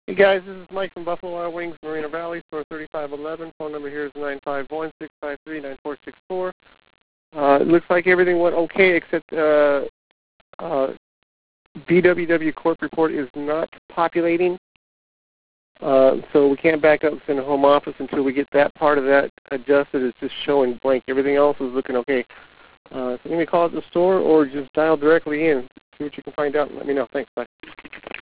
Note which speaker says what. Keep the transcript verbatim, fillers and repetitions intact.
Speaker 1: Hey guys, this is Mike from Buffalo Wild Wings, Marina Valley, store thirty-five eleven. Phone number here is nine five one, six five three, nine four six four. Uh, it looks like everything went okay except uh, uh, B W W Corp report is not populating. Uh, so we can't back up and send a home office until we get that part of that adjusted. It's just showing blank. Everything else is looking okay. Uh, so give me a call at the store or just dial directly in. See what you can find out and let me know. Thanks. Bye.